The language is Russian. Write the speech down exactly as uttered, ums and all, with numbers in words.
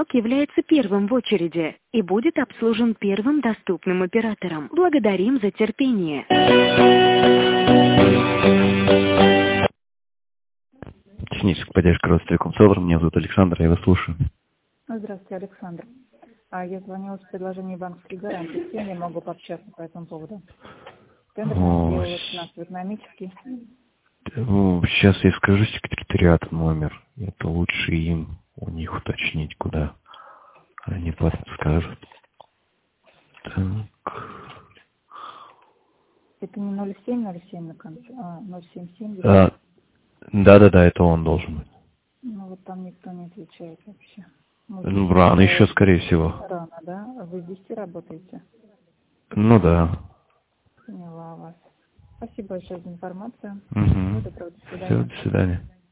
звонок является первым в очереди и будет обслужен первым доступным оператором. Благодарим за терпение. Техническая поддержка Ростелеком-Селлер. Меня зовут Александр, я вас слушаю. Здравствуйте, Александр. А я звонила с предложением банковских гарантий. С кем я могу пообщаться по этому поводу? Тендер сделала финансово-экономический. Ну, сейчас я скажу секретариат номер. Это лучше им у них уточнить, куда они подскажут. Так. Это не ноль семь ноль семь на конце, а ноль семь семь. А, да-да-да, это он должен быть. Ну вот там никто не отвечает вообще. Ну, рано еще, скорее всего. Рано, да? Вы с десяти работаете? Ну да. Поняла вас. Спасибо большое за информацию. Угу. Доброго, до свидания. Все, до свидания.